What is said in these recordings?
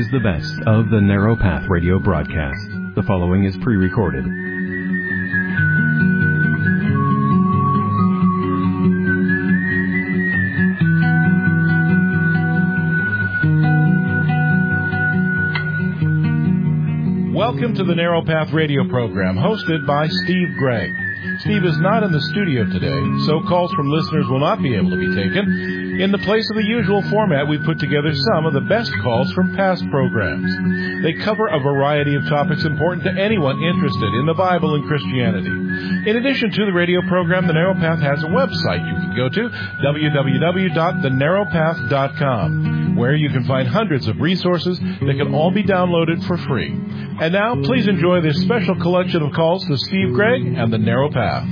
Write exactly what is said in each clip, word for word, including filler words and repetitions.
is the best of the Narrow Path radio broadcast. The following is pre-recorded. Welcome to the Narrow Path radio program, hosted by Steve Gregg. Steve is not in the studio today, so calls from listeners will not be able to be taken. In the place of the usual format, we've put together some of the best calls from past programs. They cover a variety of topics important to anyone interested in the Bible and Christianity. In addition to the radio program, The Narrow Path has a website you can go to, w w w dot the narrow path dot com, where you can find hundreds of resources that can all be downloaded for free. And now, please enjoy this special collection of calls to Steve Gregg and The Narrow Path.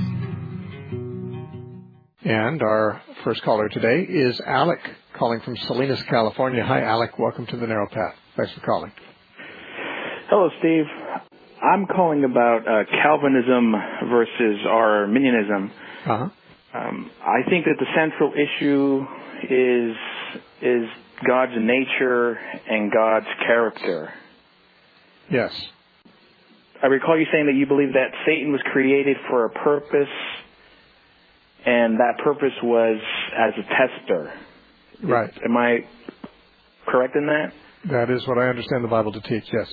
And our first caller today is Alec, calling from Salinas, California. Hi, Alec. Welcome to The Narrow Path. Thanks for calling. Hello, Steve. I'm calling about uh, Calvinism versus Arminianism. Uh-huh. Um, I think that the central issue is is God's nature and God's character. Yes. I recall you saying that you believe that Satan was created for a purpose, and that purpose was as a tester. Right. Am I correct in that? That is what I understand the Bible to teach, yes.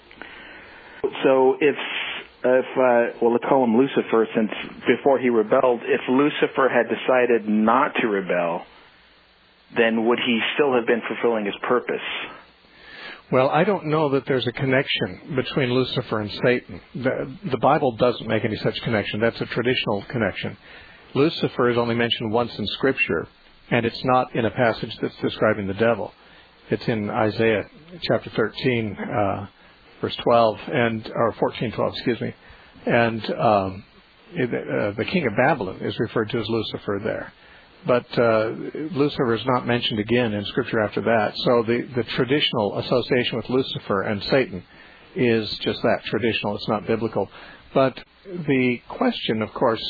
So if, if uh, well, let's call him Lucifer, since before he rebelled, if Lucifer had decided not to rebel, then would he still have been fulfilling his purpose? Well, I don't know that there's a connection between Lucifer and Satan. The, the Bible doesn't make any such connection. That's a traditional connection. Lucifer is only mentioned once in Scripture, and it's not in a passage that's describing the devil. It's in Isaiah chapter thirteen, uh, verse twelve, and or fourteen twelve, excuse me. And um, uh, the king of Babylon is referred to as Lucifer there. But uh, Lucifer is not mentioned again in Scripture after that. So the, the traditional association with Lucifer and Satan is just that, traditional. It's not biblical. But the question, of course,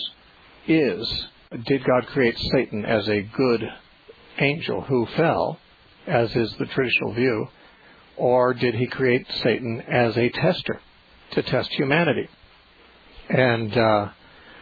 is, did God create Satan as a good angel who fell, as is the traditional view, or did he create Satan as a tester to test humanity? And uh,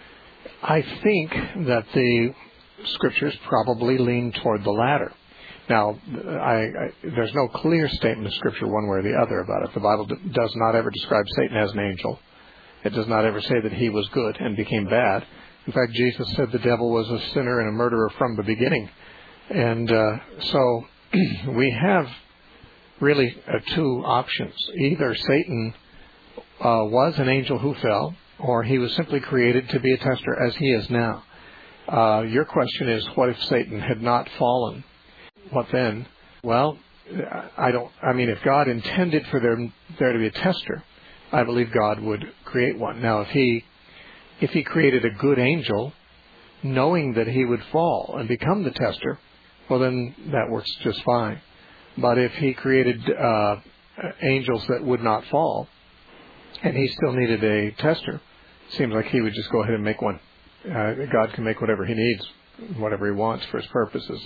I think that the Scriptures probably lean toward the latter. Now, I, I, there's no clear statement of Scripture one way or the other about it. The Bible d- does not ever describe Satan as an angel. It does not ever say that he was good and became bad. In fact, Jesus said the devil was a sinner and a murderer from the beginning. And uh, so we have really uh, two options. Either Satan uh, was an angel who fell, or he was simply created to be a tester as he is now. Uh, your question is, what if Satan had not fallen? What then? Well, I don't, I mean, if God intended for there, there to be a tester, I believe God would create one. Now, if he, if he created a good angel, knowing that he would fall and become the tester, well, then that works just fine. But if he created uh, angels that would not fall, and he still needed a tester, it seems like he would just go ahead and make one. Uh, God can make whatever he needs, whatever he wants for his purposes.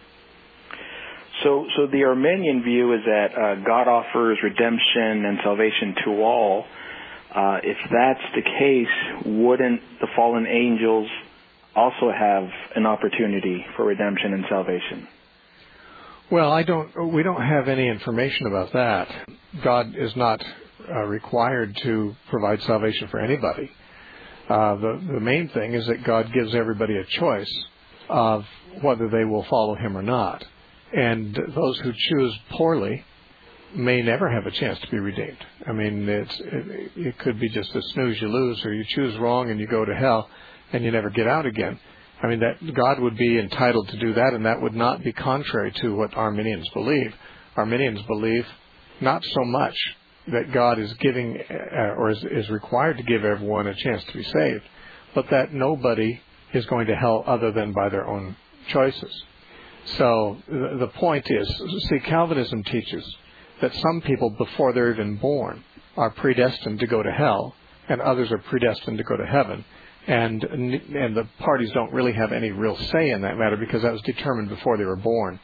So, so the Arminian view is that uh, God offers redemption and salvation to all. Uh, if that's the case, wouldn't the fallen angels also have an opportunity for redemption and salvation? Well, I don't. We don't have any information about that. God is not uh, required to provide salvation for anybody. Uh, the, the main thing is that God gives everybody a choice of whether they will follow him or not. And those who choose poorly may never have a chance to be redeemed. I mean, it's, it, it could be just a snooze you lose, or you choose wrong and you go to hell and you never get out again. I mean, that God would be entitled to do that, and that would not be contrary to what Arminians believe. Arminians believe not so much that God is giving uh, or is, is required to give everyone a chance to be saved, but that nobody is going to hell other than by their own choices. So the, the point is, see, Calvinism teaches that some people, before they're even born, are predestined to go to hell, and others are predestined to go to heaven. And and the parties don't really have any real say in that matter because that was determined before they were born.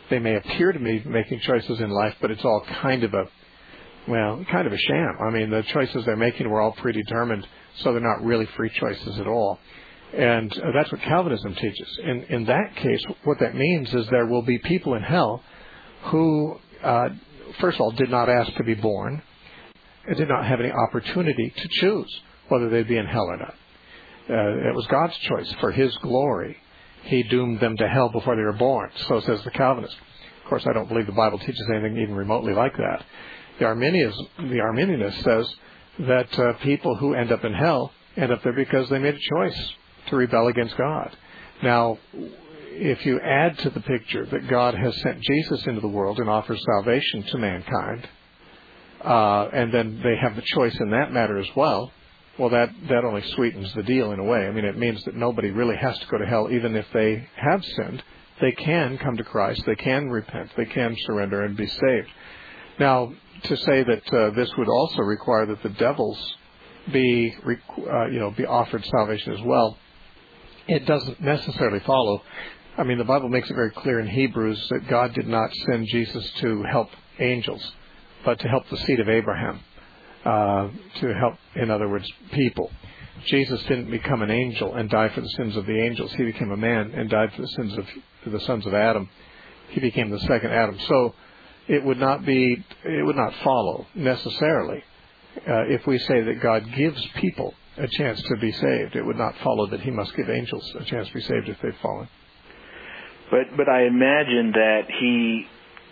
They may appear to be making choices in life, but it's all kind of a, well, kind of a sham. I mean, the choices they're making were all predetermined, so they're not really free choices at all. And uh, that's what Calvinism teaches. In, in that case, what that means is there will be people in hell who, uh, first of all, did not ask to be born, and did not have any opportunity to choose whether they'd be in hell or not. Uh, it was God's choice for His glory. He doomed them to hell before they were born, so says the Calvinist. Of course, I don't believe the Bible teaches anything even remotely like that. The Arminians, the Arminianist says that uh, people who end up in hell end up there because they made a choice to rebel against God. Now, if you add to the picture that God has sent Jesus into the world and offers salvation to mankind, uh, and then they have the choice in that matter as well, well, that, that only sweetens the deal in a way. I mean, it means that nobody really has to go to hell even if they have sinned. They can come to Christ. They can repent. They can surrender and be saved. Now, to say that uh, this would also require that the devils be, uh, you know, be offered salvation as well, it doesn't necessarily follow. I mean, the Bible makes it very clear in Hebrews that God did not send Jesus to help angels, but to help the seed of Abraham, uh, to help, in other words, people. Jesus didn't become an angel and die for the sins of the angels. He became a man and died for the sins of the sons of Adam. He became the second Adam. So it would not be, it would not follow necessarily uh, if we say that God gives people a chance to be saved. It would not follow that He must give angels a chance to be saved if they've fallen. But but I imagine that He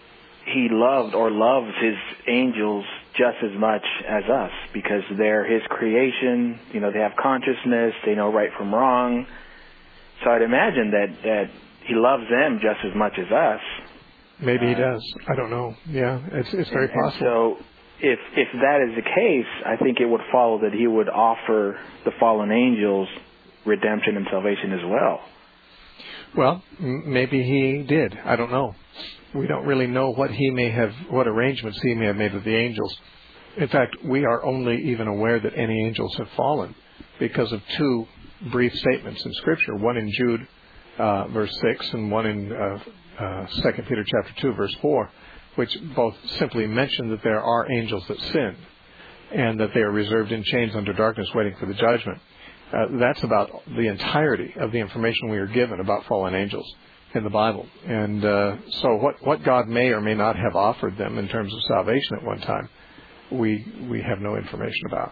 He loved or loves His angels just as much as us, because they're His creation. You know, they have consciousness. They know right from wrong. So I'd imagine that, that He loves them just as much as us. Maybe He does. I don't know. Yeah, it's it's very and, possible. And so if if that is the case, I think it would follow that He would offer the fallen angels redemption and salvation as well. Well, m- maybe He did. I don't know. We don't really know what He may have, what arrangements He may have made with the angels. In fact, we are only even aware that any angels have fallen because of two brief statements in Scripture. One in Jude, uh, verse six, and one in uh, uh, Second Peter chapter two, verse four, which both simply mention that there are angels that sin and that they are reserved in chains under darkness waiting for the judgment. Uh, that's about the entirety of the information we are given about fallen angels in the Bible. And uh, so what, what God may or may not have offered them in terms of salvation at one time, we we have no information about.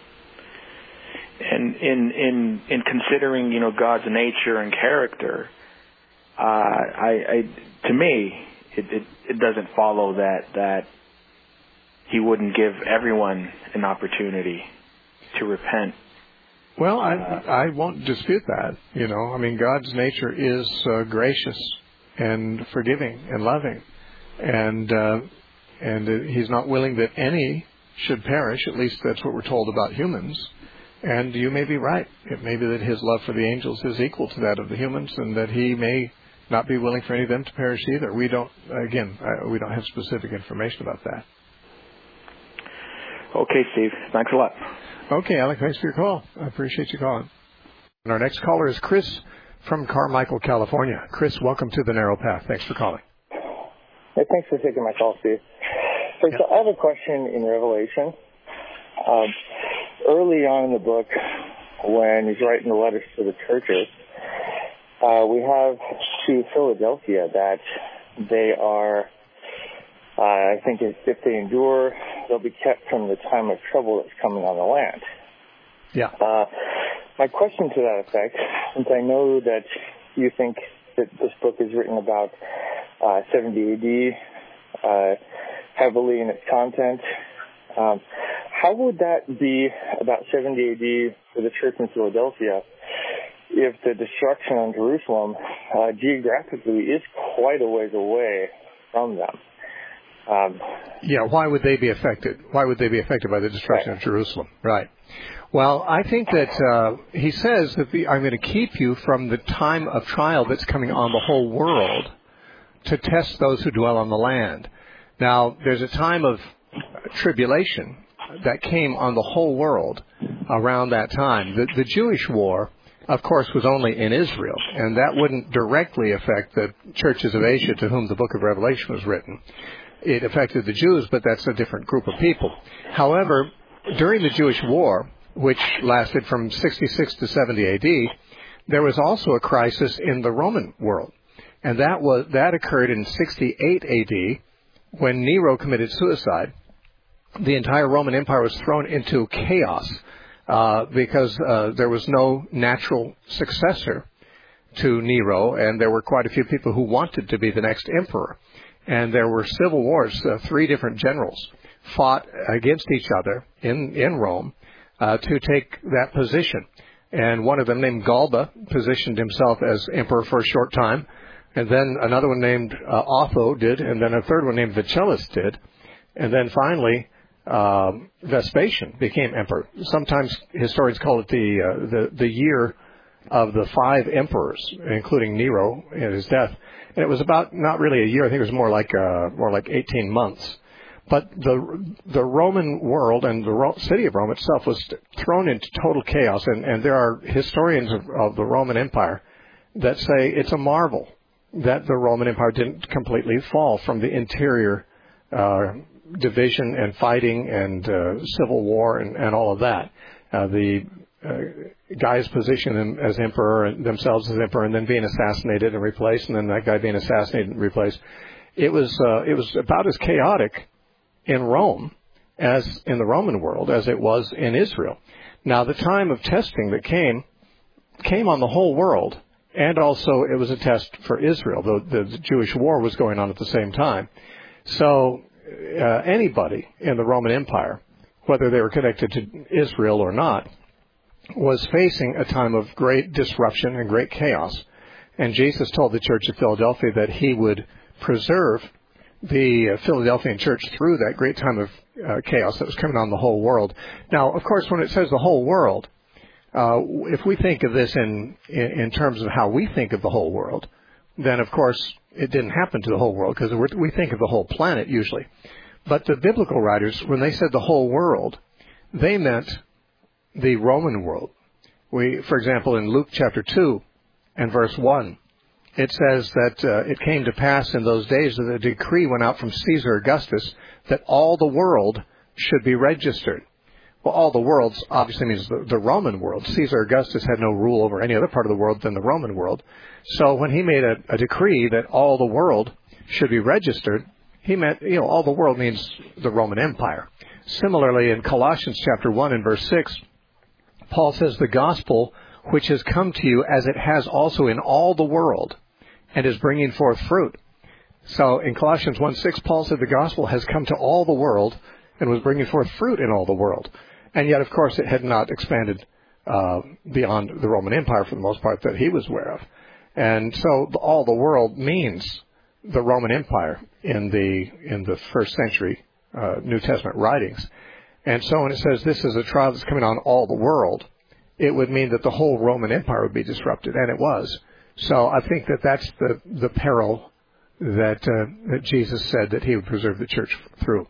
And in in in considering, you know, God's nature and character, uh, I, I to me it, it it doesn't follow that that He wouldn't give everyone an opportunity to repent. Well, I I won't dispute that. You know, I mean, God's nature is uh, gracious and forgiving and loving, and uh, and uh, He's not willing that any should perish. At least that's what we're told about humans. And you may be right. It may be that His love for the angels is equal to that of the humans, and that He may not be willing for any of them to perish either. We don't. Again, uh, we don't have specific information about that. Okay, Steve. Thanks a lot. Okay, Alec, thanks for your call. I appreciate you calling. And our next caller is Chris from Carmichael, California. Chris, welcome to the Narrow Path. Thanks for calling. Hey, thanks for taking my call, Steve. So, Yeah. so I have a question in Revelation. Um, early on in the book, when he's writing the letters to the churches, uh, we have to Philadelphia that they are, uh, I think if, if they endure, they'll be kept from the time of trouble that's coming on the land. Yeah. Uh, my question to that effect, since I know that you think that this book is written about uh, seventy A D, uh, heavily in its content, um, how would that be about seventy A D for the church in Philadelphia if the destruction on Jerusalem uh, geographically is quite a ways away from them? Um, yeah, why would they be affected? Why would they be affected by the destruction right. of Jerusalem? Right. Well, I think that uh, he says that the, I'm going to keep you from the time of trial that's coming on the whole world to test those who dwell on the land. Now, there's a time of tribulation that came on the whole world around that time. The, the Jewish war of course, was only in Israel, and that wouldn't directly affect the churches of Asia to whom the book of Revelation was written. It affected the Jews, but that's a different group of people. However, during the Jewish War, which lasted from sixty-six to seventy A D, there was also a crisis in the Roman world. And that was that occurred in sixty-eight A D when Nero committed suicide. The entire Roman Empire was thrown into chaos uh, because uh, there was no natural successor to Nero, and there were quite a few people who wanted to be the next emperor. And there were civil wars. Uh, three different generals fought against each other in, in Rome uh, to take that position. And one of them, named Galba, positioned himself as emperor for a short time. And then another one named uh, Otho did, and then a third one named Vitellius did. And then finally, um, Vespasian became emperor. Sometimes historians call it the, uh, the the year of the five emperors, including Nero and his death. And it was about not really a year. I think it was more like uh, more like eighteen months. But the the Roman world and the Ro- city of Rome itself was thrown into total chaos. And, and there are historians of, of the Roman Empire that say it's a marvel that the Roman Empire didn't completely fall from the interior uh, division and fighting and uh, civil war and, and all of that. Uh, the uh, guys positioned them as emperor and themselves as emperor, and then being assassinated and replaced, and then that guy being assassinated and replaced. It was uh, it was about as chaotic in Rome as in the Roman world as it was in Israel. Now, the time of testing that came came on the whole world. And also, it was a test for Israel. The, the Jewish war was going on at the same time. So uh, anybody in the Roman Empire, whether they were connected to Israel or not, was facing a time of great disruption and great chaos. And Jesus told the church of Philadelphia that he would preserve the uh, Philadelphian church through that great time of uh, chaos that was coming on the whole world. Now, of course, when it says the whole world, Uh, if we think of this in, in in terms of how we think of the whole world, then of course it didn't happen to the whole world because we think of the whole planet usually. But the biblical writers, when they said the whole world, they meant the Roman world. We, for example, in Luke chapter two and verse one, it says that uh, it came to pass in those days that a decree went out from Caesar Augustus that all the world should be registered. Well, all the world obviously means the, the Roman world. Caesar Augustus had no rule over any other part of the world than the Roman world. So when he made a, a decree that all the world should be registered, he meant, you know, all the world means the Roman Empire. Similarly, in Colossians chapter one and verse six, Paul says, the gospel which has come to you as it has also in all the world and is bringing forth fruit. So in Colossians one six, Paul said the gospel has come to all the world and was bringing forth fruit in all the world. And yet, of course, it had not expanded uh, beyond the Roman Empire for the most part that he was aware of. And so all the world means the Roman Empire in the in the first century uh, New Testament writings. And so when it says this is a trial that's coming on all the world, it would mean that the whole Roman Empire would be disrupted, and it was. So I think that that's the, the peril that, uh, that Jesus said that he would preserve the church through.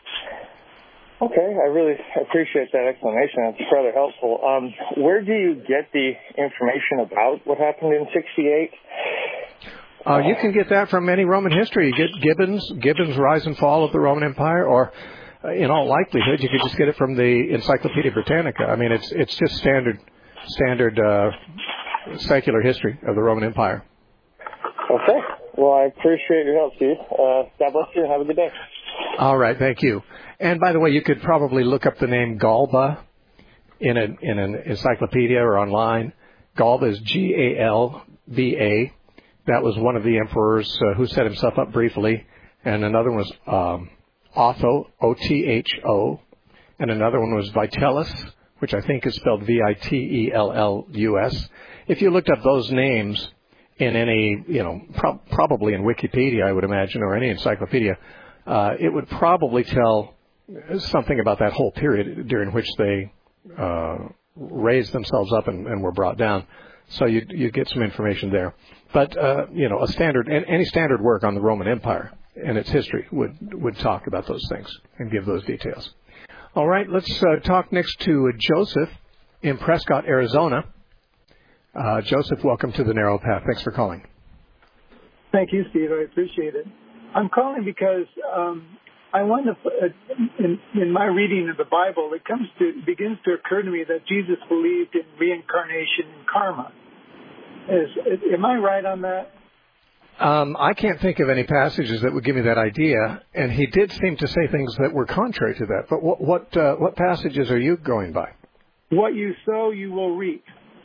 Okay, I really appreciate that explanation. It's rather helpful. Um, where do you get the information about what happened in sixty-eight? Uh, you can get that from any Roman history. You get Gibbon's, Gibbon's Rise and Fall of the Roman Empire, or uh, in all likelihood, you could just get it from the Encyclopedia Britannica. I mean, it's it's just standard standard uh, secular history of the Roman Empire. Okay. Well, I appreciate your help, Steve. Uh, God bless you. Have a good day. All right, thank you. And by the way, you could probably look up the name Galba in, a, in an encyclopedia or online. Galba is G A L B A. That was one of the emperors uh, who set himself up briefly. And another one was um, Otho, O T H O. And another one was Vitellius, which I think is spelled V I T E L L U S. If you looked up those names in any, you know, pro- probably in Wikipedia, I would imagine, or any encyclopedia, uh, it would probably tell something about that whole period during which they uh, raised themselves up and, and were brought down. So you you get some information there. But uh, you know, a standard any standard work on the Roman Empire and its history would would talk about those things and give those details. All right, let's uh, talk next to Joseph in Prescott, Arizona. Uh, Joseph, welcome to the Narrow Path. Thanks for calling. Thank you, Steve. I appreciate it. I'm calling because um, I want to, uh, in, in my reading of the Bible, it comes to it begins to occur to me that Jesus believed in reincarnation and karma. Is, am I right on that? Um, I can't think of any passages that would give me that idea, and he did seem to say things that were contrary to that. But what what, uh, what passages are you going by? What you sow, you will reap,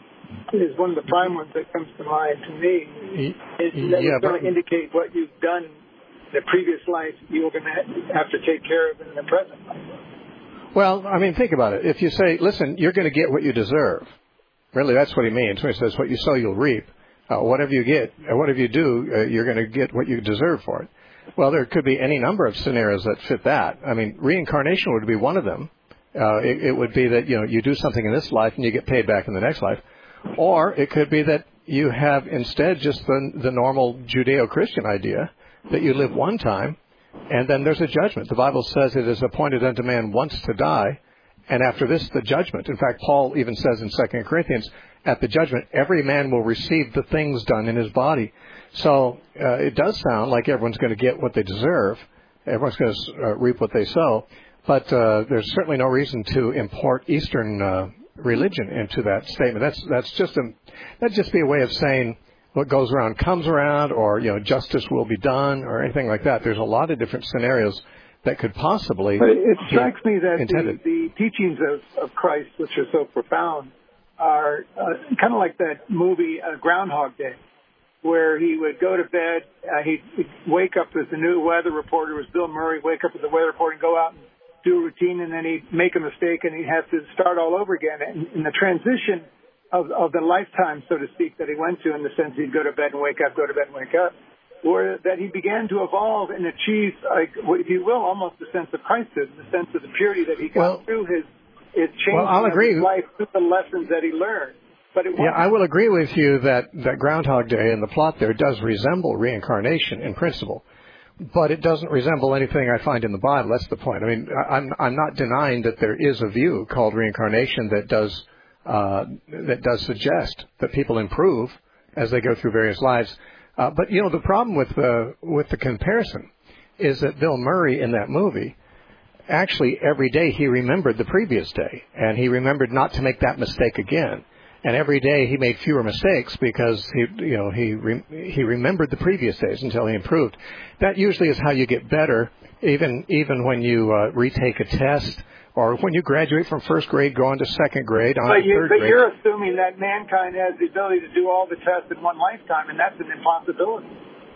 is one of the prime ones that comes to mind to me. It's yeah, going to indicate what you've done in the previous life you're going to have to take care of in the present life. Well, I mean, think about it. If you say, listen, you're going to get what you deserve, really that's what he means when he says what you sow, you'll reap. Uh, whatever you get, uh, whatever you do, uh, you're going to get what you deserve for it. Well, there could be any number of scenarios that fit that. I mean, reincarnation would be one of them. Uh, it, it would be that, you know, you do something in this life and you get paid back in the next life. Or it could be that you have instead just the, the normal Judeo-Christian idea that you live one time and then there's a judgment. The Bible says it is appointed unto man once to die, and after this, the judgment. In fact, Paul even says in Second Corinthians, at the judgment, every man will receive the things done in his body. So uh, it does sound like everyone's going to get what they deserve. Everyone's going to uh, reap what they sow. But uh, there's certainly no reason to import Eastern uh, religion into that statement. That's that's just a that'd just be a way of saying what goes around comes around, or you know, justice will be done, or anything like that. There's a lot of different scenarios that could possibly. But it strikes me that intended. the, the teachings of, of Christ, which are so profound, are uh, kind of like that movie uh, Groundhog Day, where he would go to bed, uh, he'd, he'd wake up as the new weather reporter, was Bill Murray, wake up as the weather reporter and go out and do a routine, and then he'd make a mistake and he'd have to start all over again. And in the transition of, of the lifetime, so to speak, that he went to, in the sense he'd go to bed and wake up, go to bed and wake up, or that he began to evolve and achieve, like, if you will, almost the sense of Christhood, the sense of the purity that he got well, through his, his changing well, I'll of agree. his life through the lessons that he learned. But it yeah, I will agree with you that, that Groundhog Day and the plot there does resemble reincarnation in principle. But it doesn't resemble anything I find in the Bible. That's the point. I mean, I'm, I'm not denying that there is a view called reincarnation that does uh, that does suggest that people improve as they go through various lives. Uh, but, you know, the problem with the, with the comparison is that Bill Murray in that movie, actually every day he remembered the previous day, and he remembered not to make that mistake again. And every day he made fewer mistakes because he, you know, he re- he remembered the previous days until he improved. That usually is how you get better, even even when you uh, retake a test, or when you graduate from first grade, go on to second grade, on but to you, third but grade. you're assuming that mankind has the ability to do all the tests in one lifetime, and that's an impossibility.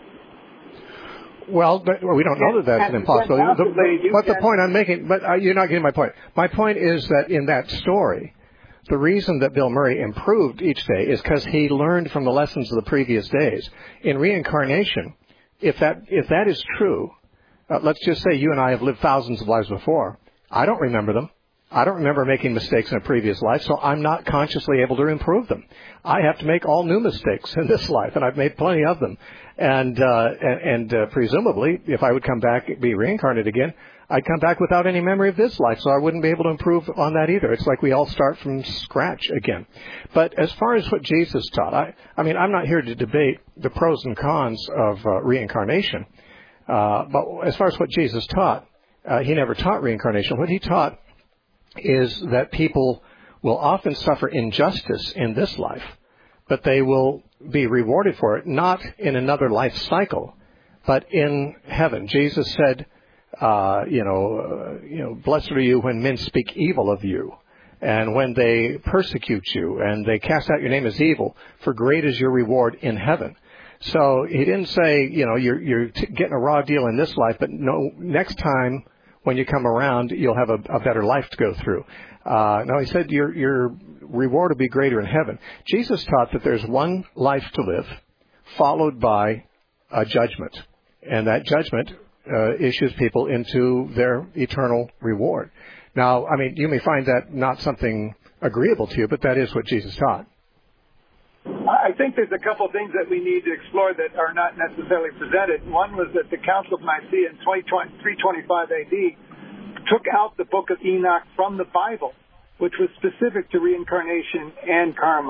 Well, but we don't know that that's an impossibility. The, the, but the point I'm making, but uh, you're not getting my point. My point is that in that story, the reason that Bill Murray improved each day is because he learned from the lessons of the previous days. In reincarnation, if that if that is true, uh, let's just say you and I have lived thousands of lives before. I don't remember them. I don't remember making mistakes in a previous life, so I'm not consciously able to improve them. I have to make all new mistakes in this life, and I've made plenty of them. And uh, and, and uh, presumably, if I would come back and be reincarnated again, I'd come back without any memory of this life, so I wouldn't be able to improve on that either. It's like we all start from scratch again. But as far as what Jesus taught, I, I mean, I'm not here to debate the pros and cons of uh, reincarnation. Uh, but as far as what Jesus taught, uh, he never taught reincarnation. What he taught is that people will often suffer injustice in this life, but they will be rewarded for it, not in another life cycle, but in heaven. Jesus said, Uh, you know, uh, you know, blessed are you when men speak evil of you, and when they persecute you, and they cast out your name as evil, for great is your reward in heaven. So he didn't say, you know, you're you're t- getting a raw deal in this life, but no, next time when you come around, you'll have a, a better life to go through. Uh, no, he said your your reward will be greater in heaven. Jesus taught that there's one life to live, followed by a judgment, and that judgment Uh, issues people into their eternal reward. Now, I mean, you may find that not something agreeable to you, but that is what Jesus taught. I think there's a couple of things that we need to explore that are not necessarily presented. One was that the Council of Nicaea in three twenty-five A D took out the book of Enoch from the Bible, which was specific to reincarnation and karma.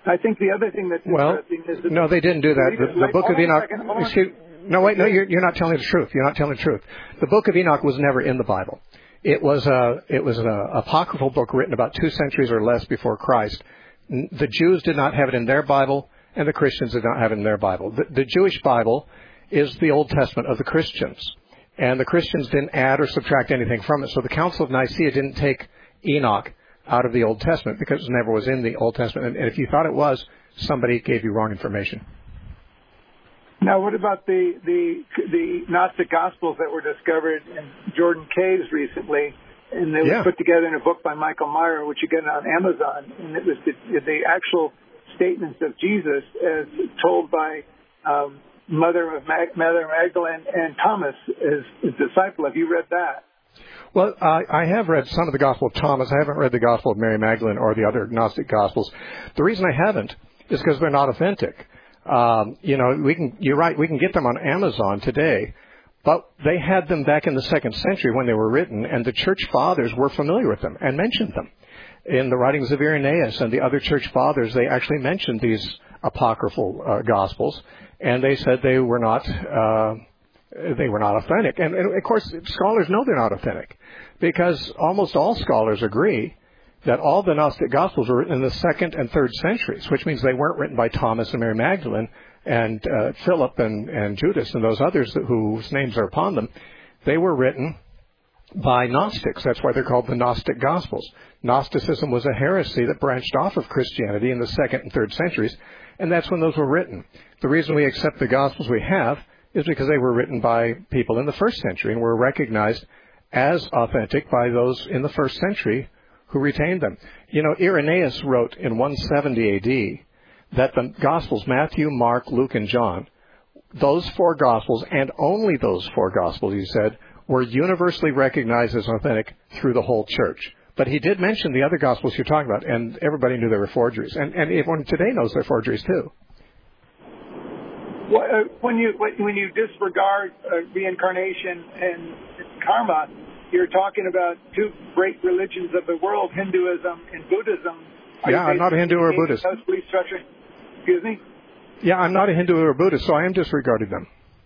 I think the other thing that's well, interesting is that no, they didn't do that. The, the Book of Enoch. Excuse, no, wait, no, you're, you're not telling the truth. You're not telling the truth. The Book of Enoch was never in the Bible. It was a it was an apocryphal book written about two centuries or less before Christ. The Jews did not have it in their Bible, and the Christians did not have it in their Bible. The, the Jewish Bible is the Old Testament of the Christians, and the Christians didn't add or subtract anything from it. So the Council of Nicaea didn't take Enoch out of the Old Testament because it never was in the Old Testament. And if you thought it was, somebody gave you wrong information. Now, what about the, the the Gnostic Gospels that were discovered in Jordan Caves recently, and they were yeah. put together in a book by Michael Meyer, which you get on Amazon, and it was the, the actual statements of Jesus as told by um, Mother of Mag- Mother Magdalene and Thomas, his, his disciple. Have you read that? Well, uh, I have read some of the Gospel of Thomas. I haven't read the Gospel of Mary Magdalene or the other Gnostic Gospels. The reason I haven't is because they're not authentic. Um, you know, we can. You're right. We can get them on Amazon today, but they had them back in the second century when they were written, and the church fathers were familiar with them and mentioned them in the writings of Irenaeus and the other church fathers. They actually mentioned these apocryphal uh, Gospels, and they said they were not. Uh, They were not authentic. And, and, of course, scholars know they're not authentic because almost all scholars agree that all the Gnostic Gospels were written in the second and third centuries, which means they weren't written by Thomas and Mary Magdalene and uh, Philip and, and Judas and those others whose names are upon them. They were written by Gnostics. That's why they're called the Gnostic Gospels. Gnosticism was a heresy that branched off of Christianity in the second and third centuries, and that's when those were written. The reason we accept the Gospels we have is because they were written by people in the first century and were recognized as authentic by those in the first century who retained them. You know, Irenaeus wrote in one seventy A D that the Gospels, Matthew, Mark, Luke, and John, those four Gospels, and only those four Gospels, he said, were universally recognized as authentic through the whole church. But he did mention the other Gospels you're talking about, and everybody knew they were forgeries. And, and everyone today knows they're forgeries, too. When you when you disregard uh, reincarnation and karma, you're talking about two great religions of the world, Hinduism and Buddhism. Are yeah, I'm not a Hindu or a Buddhist. Belief structure? Excuse me? Yeah, I'm not a Hindu or a Buddhist, so I am disregarding them.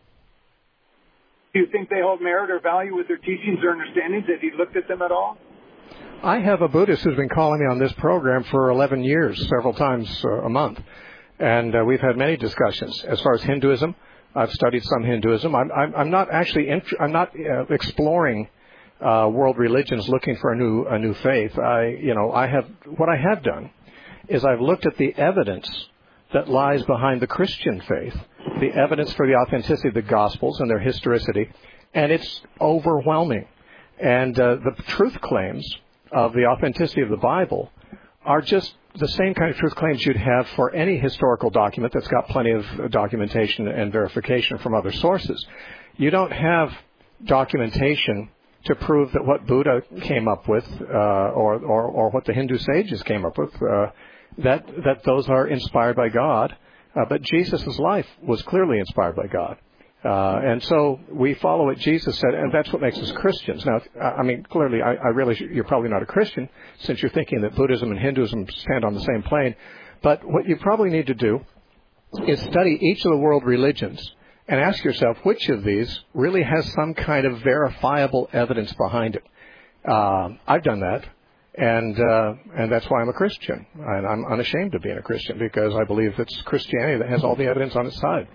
Do you think they hold merit or value with their teachings or understandings? Have you looked at them at all? I have a Buddhist who's been calling me on this program for eleven years, several times uh, a month. And uh, we've had many discussions. As far as Hinduism, I've studied some Hinduism. I'm, I'm, I'm not actually, int- I'm not uh, exploring uh, world religions looking for a new, a new faith. I, you know, I have, what I have done is I've looked at the evidence that lies behind the Christian faith, the evidence for the authenticity of the Gospels and their historicity, and it's overwhelming. And uh, the truth claims of the authenticity of the Bible are just the same kind of truth claims you'd have for any historical document that's got plenty of documentation and verification from other sources. You don't have documentation to prove that what Buddha came up with uh, or, or, or what the Hindu sages came up with, uh, that, that those are inspired by God. Uh, but Jesus' life was clearly inspired by God. Uh, and so we follow what Jesus said, and that's what makes us Christians. Now, I mean, clearly, I, I realize you're probably not a Christian, since you're thinking that Buddhism and Hinduism stand on the same plane. But what you probably need to do is study each of the world religions and ask yourself which of these really has some kind of verifiable evidence behind it. Uh, I've done that, and uh, and that's why I'm a Christian. And I'm unashamed of being a Christian, because I believe it's Christianity that has all the evidence on its side.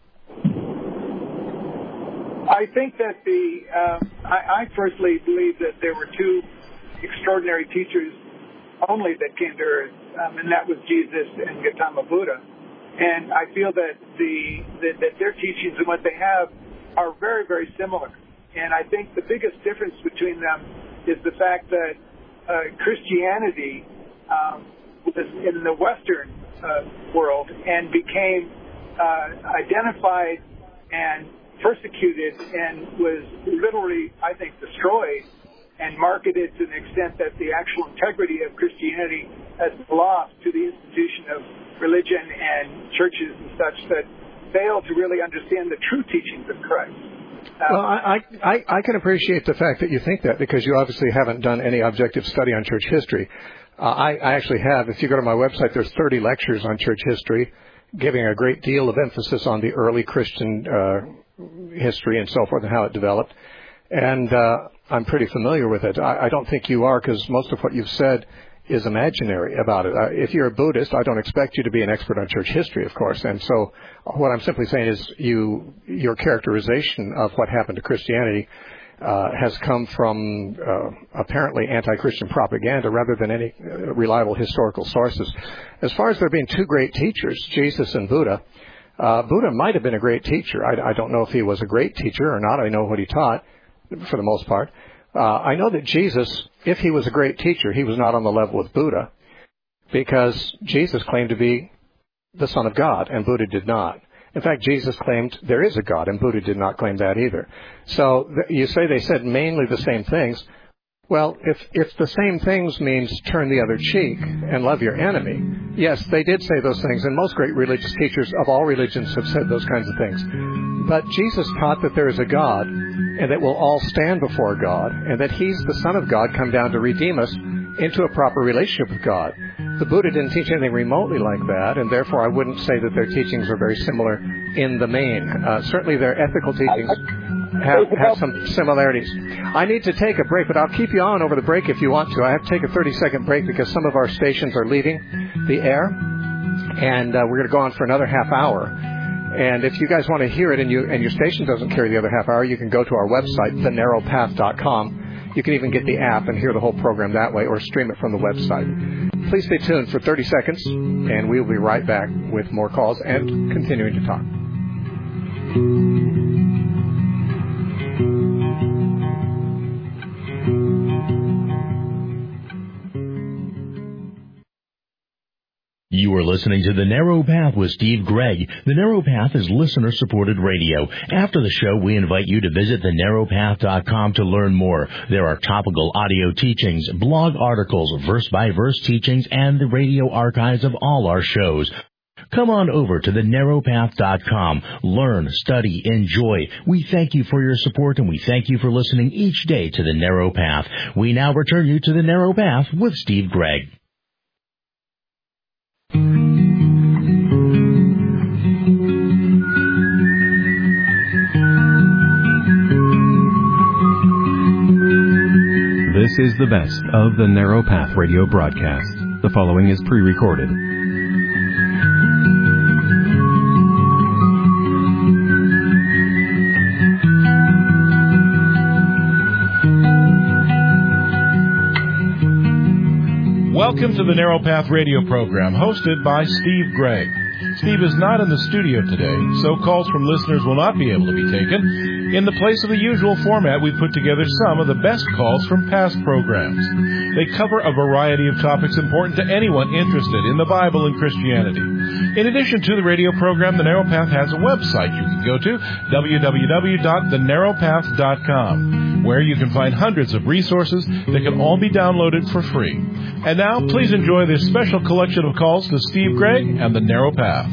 I think that the, uh, I, I personally believe that there were two extraordinary teachers only that came to Earth, um, and that was Jesus and Gautama Buddha. And I feel that the that, that their teachings and what they have are very, very similar. And I think the biggest difference between them is the fact that uh, Christianity um, was in the Western uh, world and became uh, identified and persecuted and was literally, I think, destroyed and marketed to the extent that the actual integrity of Christianity has lost to the institution of religion and churches and such that fail to really understand the true teachings of Christ. Um, well, I, I, I can appreciate the fact that you think that, because you obviously haven't done any objective study on church history. Uh, I, I actually have, if you go to my website, there's thirty lectures on church history, giving a great deal of emphasis on the early Christian uh, history and so forth and how it developed. And uh, I'm pretty familiar with it. I, I don't think you are, because most of what you've said is imaginary about it. Uh, if you're a Buddhist, I don't expect you to be an expert on church history, of course. And so what I'm simply saying is you, your characterization of what happened to Christianity uh, has come from uh, apparently anti-Christian propaganda rather than any uh, reliable historical sources. As far as there being two great teachers, Jesus and Buddha, uh, Buddha might have been a great teacher. I, I don't know if he was a great teacher or not. I know what he taught for the most part. Uh, I know that Jesus, if he was a great teacher, he was not on the level with Buddha, because Jesus claimed to be the Son of God, and Buddha did not. In fact, Jesus claimed there is a God, and Buddha did not claim that either. So th- you say they said mainly the same things. Well, if, if the same things means turn the other cheek and love your enemy, yes, they did say those things, and most great religious teachers of all religions have said those kinds of things. But Jesus taught that there is a God, and that we'll all stand before God, and that he's the Son of God come down to redeem us into a proper relationship with God. The Buddha didn't teach anything remotely like that, and therefore I wouldn't say that their teachings are very similar in the main. Uh, certainly their ethical teachings have, have some similarities. I need to take a break, but I'll keep you on over the break if you want to. I have to take a thirty-second break because some of our stations are leaving the air, and uh, we're going to go on for another half hour. And if you guys want to hear it and, you, and your station doesn't carry the other half hour, you can go to our website, the narrow path dot com. You can even get the app and hear the whole program that way or stream it from the website. Please stay tuned for thirty seconds, and we'll be right back with more calls and continuing to talk. You are listening to The Narrow Path with Steve Gregg. The Narrow Path is listener-supported radio. After the show, we invite you to visit the narrow path dot com to learn more. There are topical audio teachings, blog articles, verse-by-verse teachings, and the radio archives of all our shows. Come on over to the narrow path dot com. Learn, study, enjoy. We thank you for your support, and we thank you for listening each day to The Narrow Path. We now return you to The Narrow Path with Steve Gregg. This is the best of the Narrow Path radio broadcast. The following is pre-recorded. Welcome to the Narrow Path radio program, hosted by Steve Gregg. Steve is not in the studio today, so calls from listeners will not be able to be taken. In the place of the usual format, we've put together some of the best calls from past programs. They cover a variety of topics important to anyone interested in the Bible and Christianity. In addition to the radio program, The Narrow Path has a website you can go to, w w w dot the narrow path dot com, where you can find hundreds of resources that can all be downloaded for free. And now, please enjoy this special collection of calls to Steve Gregg and The Narrow Path.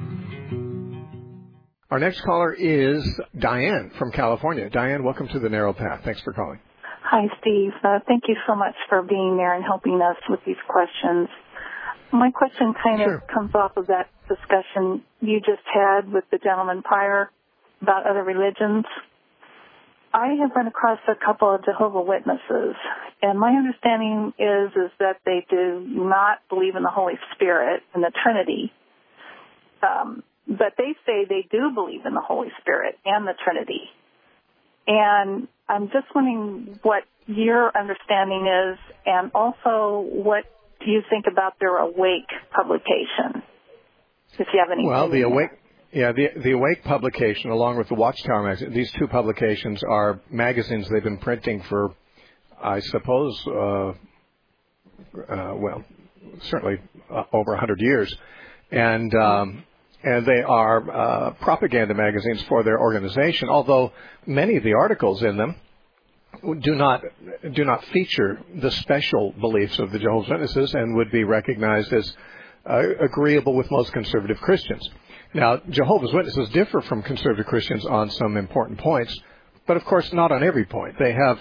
Our next caller is Diane from California. Diane, welcome to The Narrow Path. Thanks for calling. Hi, Steve. Uh, thank you so much for being there and helping us with these questions. My question kind sure. of comes off of that discussion you just had with the gentleman prior about other religions. I have run across a couple of Jehovah's Witnesses, and my understanding is is that they do not believe in the Holy Spirit and the Trinity. Um, but they say they do believe in the Holy Spirit and the Trinity. And I'm just wondering what your understanding is, and also what do you think about their Awake publication, if you have any. Well, the Awake, yeah, the the Awake publication, along with the Watchtower magazine, these two publications are magazines they've been printing for, I suppose, uh, uh, well, certainly uh, over a hundred years, and. Um, And they are uh, propaganda magazines for their organization, although many of the articles in them do not do not feature the special beliefs of the Jehovah's Witnesses and would be recognized as uh, agreeable with most conservative Christians. Now, Jehovah's Witnesses differ from conservative Christians on some important points, but of course not on every point. They have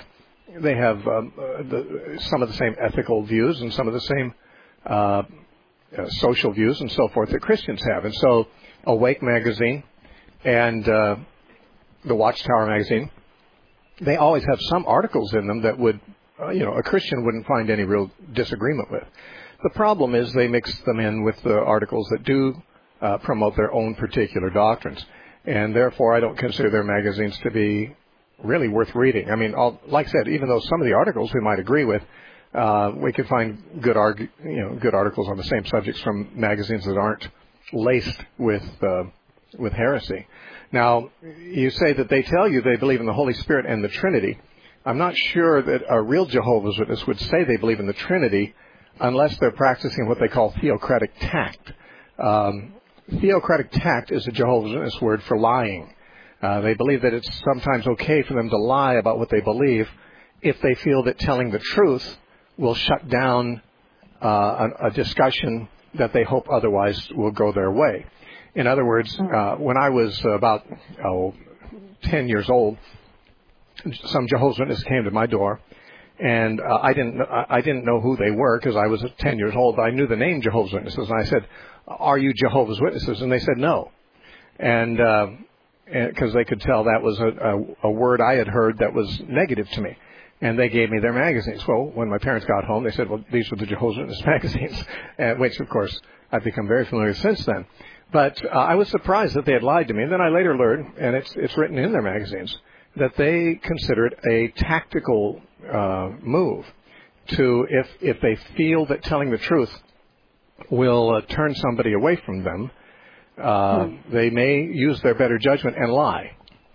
they have um, uh, the, some of the same ethical views and some of the same uh, uh, social views and so forth that Christians have. And so Awake magazine and uh, the Watchtower magazine, they always have some articles in them that would, uh, you know, a Christian wouldn't find any real disagreement with. The problem is they mix them in with the articles that do uh, promote their own particular doctrines. And therefore, I don't consider their magazines to be really worth reading. I mean, I'll, like I said, even though some of the articles we might agree with, uh, we could find good, argu- you know, good articles on the same subjects from magazines that aren't laced with uh, with heresy. Now, you say that they tell you they believe in the Holy Spirit and the Trinity. I'm not sure that a real Jehovah's Witness would say they believe in the Trinity unless they're practicing what they call theocratic tact. Um, theocratic tact is a Jehovah's Witness word for lying. Uh, they believe that it's sometimes okay for them to lie about what they believe if they feel that telling the truth will shut down uh, a, a discussion that they hope otherwise will go their way. In other words, uh, when I was about oh, ten years old, some Jehovah's Witnesses came to my door, and uh, I didn't I didn't know who they were because I was ten years old, but I knew the name Jehovah's Witnesses, and I said, "Are you Jehovah's Witnesses?" And they said, "No," and because uh, they could tell that was a, a, a word I had heard that was negative to me. And they gave me their magazines. Well, when my parents got home, they said, well, these were the Jehovah's Witness magazines, which, of course, I've become very familiar with since then. But uh, I was surprised that they had lied to me. And then I later learned, and it's it's written in their magazines, that they consider it a tactical uh, move to, if, if they feel that telling the truth will uh, turn somebody away from them, uh, hmm. they may use their better judgment and lie.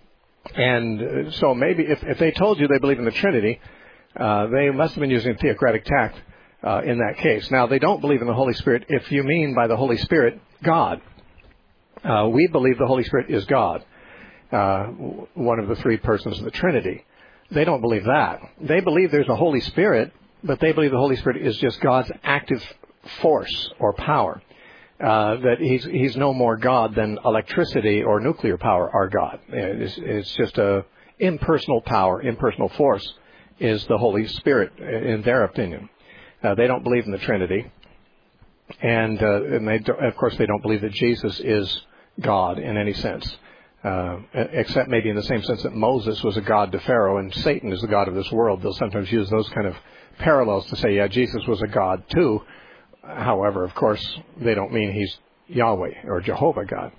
And so maybe if, if they told you they believe in the Trinity, uh, they must have been using theocratic tact uh, in that case. Now, they don't believe in the Holy Spirit if you mean by the Holy Spirit God. Uh, we believe the Holy Spirit is God, uh, one of the three persons of the Trinity. They don't believe that. They believe there's a Holy Spirit, but they believe the Holy Spirit is just God's active force or power. Uh, that he's he's no more God than electricity or nuclear power are God. It's, it's just a impersonal power, impersonal force is the Holy Spirit, in their opinion. Uh, they don't believe in the Trinity, and uh, and they do, of course they don't believe that Jesus is God in any sense, uh, except maybe in the same sense that Moses was a god to Pharaoh and Satan is the god of this world. They'll sometimes use those kind of parallels to say, yeah, Jesus was a god too. However, of course, they don't mean he's Yahweh or Jehovah God.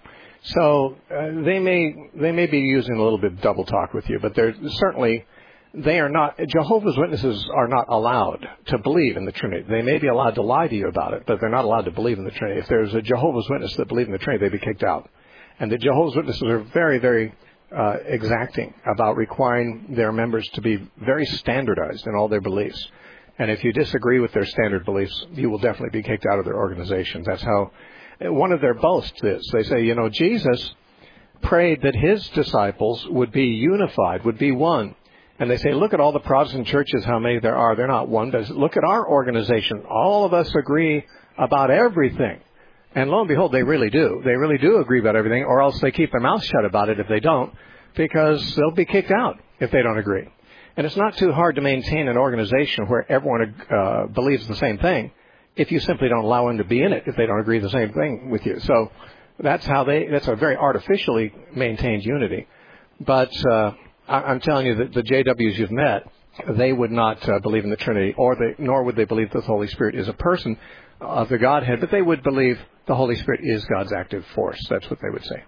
So uh, they may they may be using a little bit of double talk with you, but they're certainly they are not. Jehovah's Witnesses are not allowed to believe in the Trinity. They may be allowed to lie to you about it, but they're not allowed to believe in the Trinity. If there's a Jehovah's Witness that believed in the Trinity, they'd be kicked out. And the Jehovah's Witnesses are very, very uh, exacting about requiring their members to be very standardized in all their beliefs. And if you disagree with their standard beliefs, you will definitely be kicked out of their organization. That's how one of their boasts is. They say, you know, Jesus prayed that his disciples would be unified, would be one. And they say, look at all the Protestant churches, how many there are. They're not one. Look at our organization. All of us agree about everything. And lo and behold, they really do. They really do agree about everything, or else they keep their mouth shut about it if they don't, because they'll be kicked out if they don't agree. And it's not too hard to maintain an organization where everyone uh, believes the same thing if you simply don't allow them to be in it if they don't agree the same thing with you. So that's how they, that's a very artificially maintained unity. But uh, I, I'm telling you that the J Ws you've met, they would not uh, believe in the Trinity, or they, nor would they believe that the Holy Spirit is a person of the Godhead, but they would believe the Holy Spirit is God's active force. That's what they would say.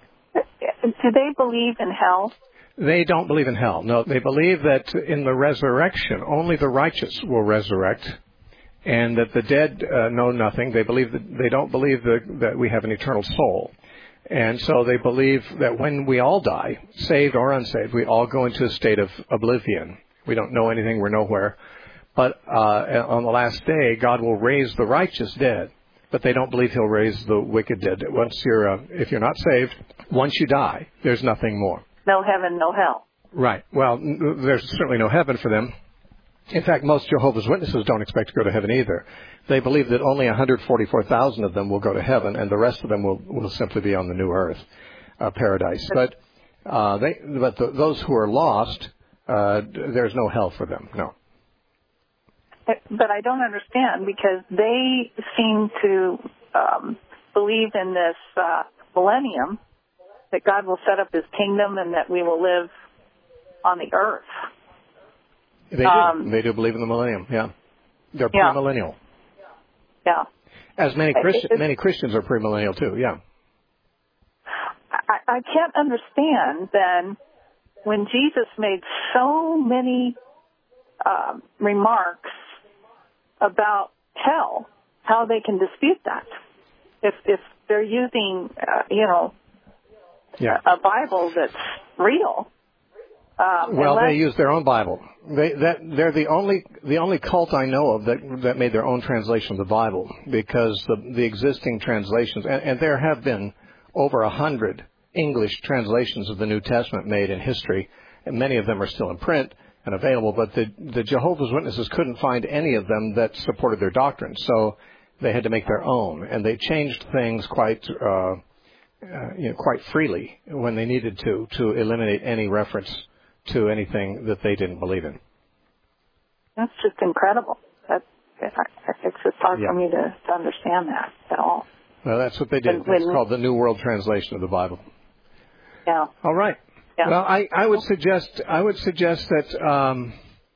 Do they believe in hell? They don't believe in hell. No, they believe that in the resurrection, only the righteous will resurrect, and that the dead uh, know nothing. They believe that they don't believe that, that we have an eternal soul. And so they believe that when we all die, saved or unsaved, we all go into a state of oblivion. We don't know anything. We're nowhere. But uh, on the last day, God will raise the righteous dead. But they don't believe he'll raise the wicked dead. Once you're, uh, if you're not saved, once you die, there's nothing more. No heaven, no hell. Right. Well, n- there's certainly no heaven for them. In fact, most Jehovah's Witnesses don't expect to go to heaven either. They believe that only one hundred forty-four thousand of them will go to heaven, and the rest of them will, will simply be on the new earth, uh, paradise. But uh, they, but the, those who are lost uh, there's no hell for them. No. But I don't understand because they seem to um, believe in this uh, millennium, that God will set up his kingdom and that we will live on the earth. They do. Um, they do believe in the millennium, yeah. They're yeah. premillennial. Yeah. As many, Christi- it, many Christians are premillennial too, yeah. I, I can't understand then when Jesus made so many um, remarks about hell, how they can dispute that. If if they're using, uh, you know, yeah. a, a Bible that's real. Um, well, unless... they use their own Bible. They that they're the only the only cult I know of that that made their own translation of the Bible, because the the existing translations, and, and there have been over a hundred English translations of the New Testament made in history, and many of them are still in print and available, but the, the Jehovah's Witnesses couldn't find any of them that supported their doctrine, so they had to make their own, and they changed things quite, uh, uh, you know, quite freely when they needed to, to eliminate any reference to anything that they didn't believe in. That's just incredible. That's, it's just hard yeah. for me to, to understand that at all. Well, that's what they did. When, it's called the New World Translation of the Bible. Yeah. All right. Yeah. Well, I, I would suggest I would suggest that um,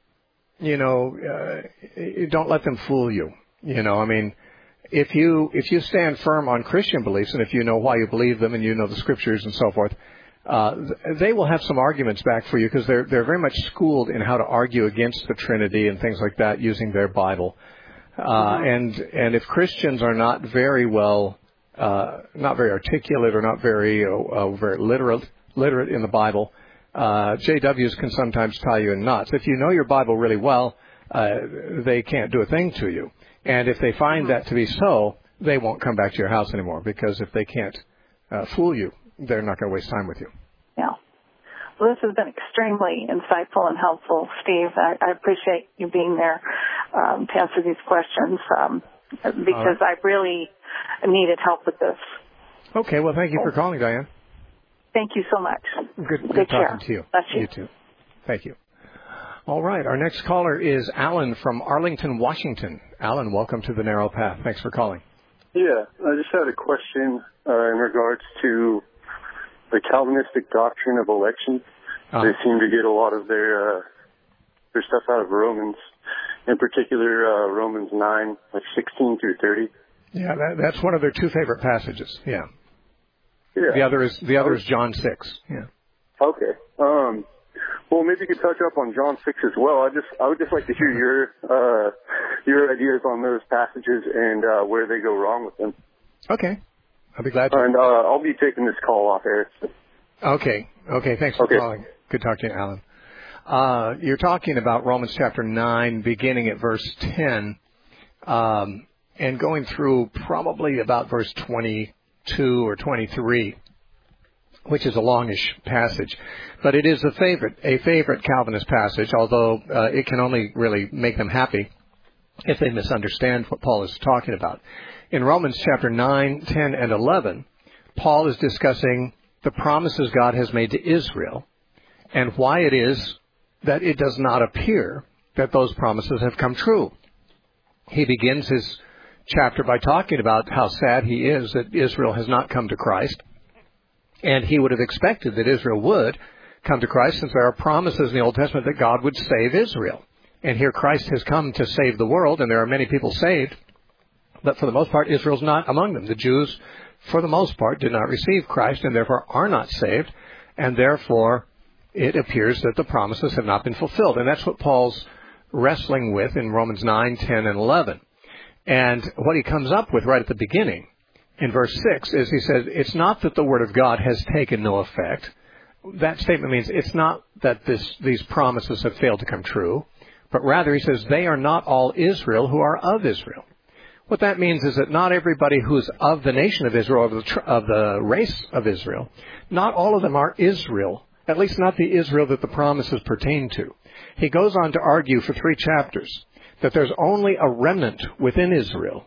you know uh, don't let them fool you. You know, I mean, if you if you stand firm on Christian beliefs, and if you know why you believe them, and you know the scriptures and so forth, uh, they will have some arguments back for you, because they're they're very much schooled in how to argue against the Trinity and things like that using their Bible. Uh, mm-hmm. And and if Christians are not very well, uh, not very articulate or not very uh, uh, very literate. literate in the Bible, uh, J Ws can sometimes tie you in knots. If you know your Bible really well, uh, they can't do a thing to you. And if they find that to be so, they won't come back to your house anymore, because if they can't uh, fool you, they're not going to waste time with you. Yeah. Well, this has been extremely insightful and helpful, Steve. I, I appreciate you being there um, to answer these questions um, because right. I really needed help with this. Okay. Well, thank you for calling, Diane. Thank you so much. Good, good Take talking care. to you. Bless you. You too. Thank you. All right. Our next caller is Alan from Arlington, Washington. Alan, welcome to the Narrow Path. Thanks for calling. Yeah, I just had a question uh, in regards to the Calvinistic doctrine of election. Uh-huh. They seem to get a lot of their uh, their stuff out of Romans, in particular uh, Romans nine, like sixteen through thirty. Yeah, that, that's one of their two favorite passages. Yeah. Yeah. The other is the other is John six. Yeah. Okay. Um, well, maybe you could touch up on John six as well. I just I would just like to hear your uh, your ideas on those passages and uh, where they go wrong with them. Okay. I'll be glad to. And uh, I'll be taking this call off air. Okay. Okay. Thanks for okay. calling. Good talking to you, Alan. Uh, you're talking about Romans chapter nine, beginning at verse ten, um, and going through probably about verse twenty-two or twenty-three, which is a longish passage. But it is a favorite, a favorite Calvinist passage, although uh, it can only really make them happy if they misunderstand what Paul is talking about. In Romans chapter nine, ten, and eleven, Paul is discussing the promises God has made to Israel and why it is that it does not appear that those promises have come true. He begins his chapter by talking about how sad he is that Israel has not come to Christ. And he would have expected that Israel would come to Christ, since there are promises in the Old Testament that God would save Israel. And here Christ has come to save the world, and there are many people saved. But for the most part, Israel's not among them. The Jews, for the most part, did not receive Christ and therefore are not saved. And therefore, it appears that the promises have not been fulfilled. And that's what Paul's wrestling with in Romans nine, ten, and eleven. And what he comes up with right at the beginning, in verse six, is he says, it's not that the Word of God has taken no effect. That statement means it's not that this, these promises have failed to come true, but rather, he says, they are not all Israel who are of Israel. What that means is that not everybody who's of the nation of Israel, of the, tr- of the race of Israel, not all of them are Israel, at least not the Israel that the promises pertain to. He goes on to argue for three chapters that there's only a remnant within Israel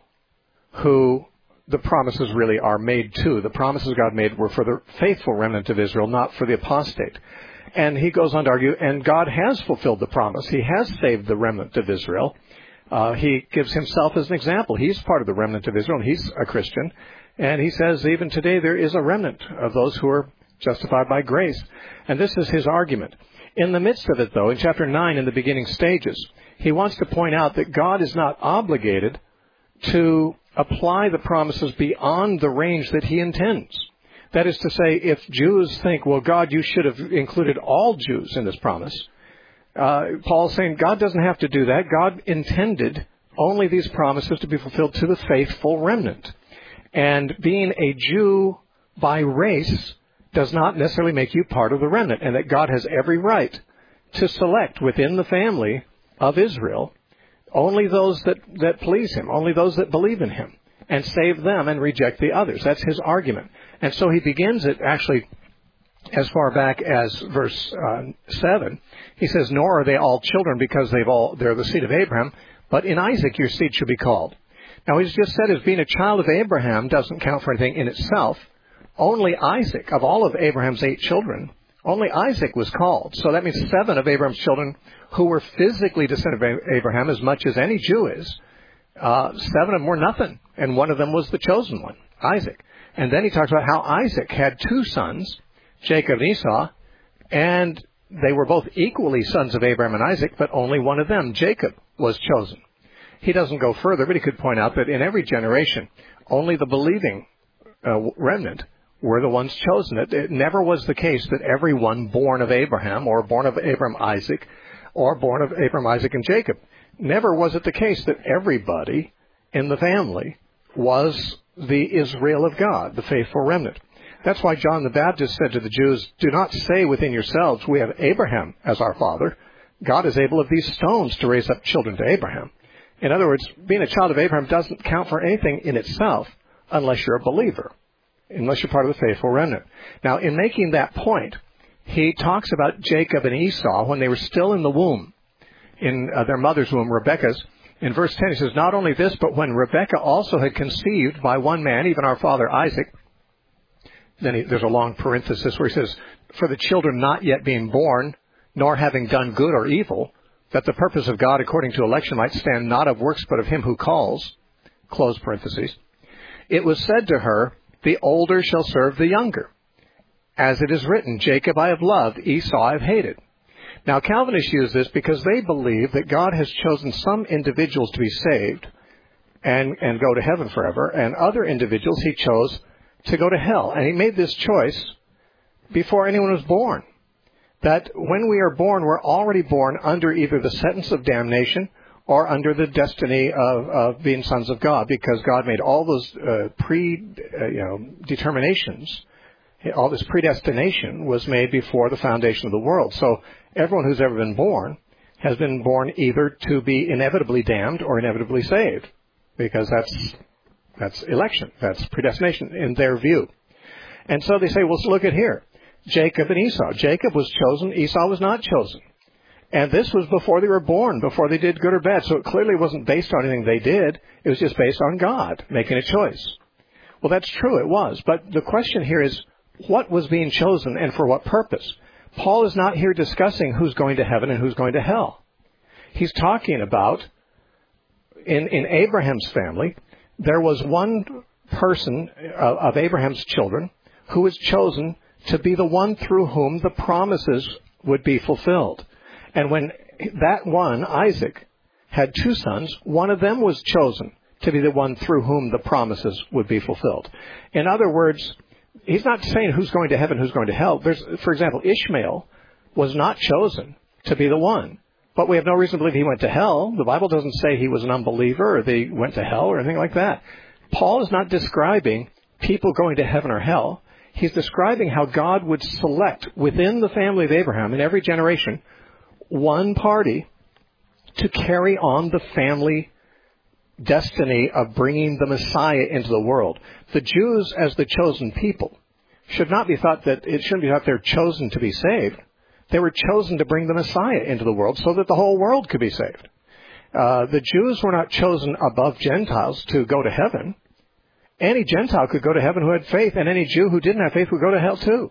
who the promises really are made to. The promises God made were for the faithful remnant of Israel, not for the apostate. And he goes on to argue, and God has fulfilled the promise. He has saved the remnant of Israel. Uh, he gives himself as an example. He's part of the remnant of Israel, and he's a Christian. And he says even today there is a remnant of those who are justified by grace. And this is his argument. In the midst of it, though, in chapter nine, in the beginning stages, he wants to point out that God is not obligated to apply the promises beyond the range that he intends. That is to say, if Jews think, well, God, you should have included all Jews in this promise, uh, Paul's saying God doesn't have to do that. God intended only these promises to be fulfilled to the faithful remnant. And being a Jew by race does not necessarily make you part of the remnant, and that God has every right to select within the family of Israel only those that, that please him, only those that believe in him, and save them and reject the others. That's his argument. And so he begins it actually as far back as verse uh, seven. He says, nor are they all children because they've all, they're the seed of Abraham, but in Isaac your seed should be called. Now he's just said as being a child of Abraham doesn't count for anything in itself. Only Isaac, of all of Abraham's eight children, only Isaac was called. So that means seven of Abraham's children who were physically descended of Abraham as much as any Jew is, uh, seven of them were nothing. And one of them was the chosen one, Isaac. And then he talks about how Isaac had two sons, Jacob and Esau, and they were both equally sons of Abraham and Isaac, but only one of them, Jacob, was chosen. He doesn't go further, but he could point out that in every generation, only the believing uh, remnant were the ones chosen. It, it never was the case that everyone born of Abraham or born of Abraham, Isaac, or born of Abraham, Isaac, and Jacob. Never was it the case that everybody in the family was the Israel of God, the faithful remnant. That's why John the Baptist said to the Jews, do not say within yourselves, we have Abraham as our father. God is able of these stones to raise up children to Abraham. In other words, being a child of Abraham doesn't count for anything in itself unless you're a believer, unless you're part of the faithful remnant. Now, in making that point, he talks about Jacob and Esau when they were still in the womb, in uh, their mother's womb, Rebekah's. In verse ten, he says, not only this, but when Rebekah also had conceived by one man, even our father Isaac, then he, there's a long parenthesis where he says, for the children not yet being born, nor having done good or evil, that the purpose of God according to election might stand not of works, but of him who calls, close parentheses, it was said to her, the older shall serve the younger. As it is written, Jacob I have loved, Esau I have hated. Now, Calvinists use this because they believe that God has chosen some individuals to be saved and, and go to heaven forever, and other individuals he chose to go to hell. And he made this choice before anyone was born. That when we are born, we're already born under either the sentence of damnation or under the destiny of, of being sons of God, because God made all those uh, pre, uh, you know, determinations. All this predestination was made before the foundation of the world. So everyone who's ever been born has been born either to be inevitably damned or inevitably saved, because that's that's election, that's predestination in their view. And so they say, well, let's look at here. Jacob and Esau. Jacob was chosen, Esau was not chosen. And this was before they were born, before they did good or bad. So it clearly wasn't based on anything they did. It was just based on God making a choice. Well, that's true, it was. But the question here is, what was being chosen and for what purpose? Paul is not here discussing who's going to heaven and who's going to hell. He's talking about, in, in Abraham's family, there was one person of, of Abraham's children who was chosen to be the one through whom the promises would be fulfilled. And when that one, Isaac, had two sons, one of them was chosen to be the one through whom the promises would be fulfilled. In other words, he's not saying who's going to heaven, who's going to hell. There's, for example, Ishmael was not chosen to be the one. But we have no reason to believe he went to hell. The Bible doesn't say he was an unbeliever or they went to hell or anything like that. Paul is not describing people going to heaven or hell. He's describing how God would select within the family of Abraham in every generation one party to carry on the family destiny of bringing the Messiah into the world. The Jews, as the chosen people, should not be thought that it shouldn't be thought they're chosen to be saved. They were chosen to bring the Messiah into the world so that the whole world could be saved. Uh, the Jews were not chosen above Gentiles to go to heaven. Any Gentile could go to heaven who had faith, and any Jew who didn't have faith would go to hell too.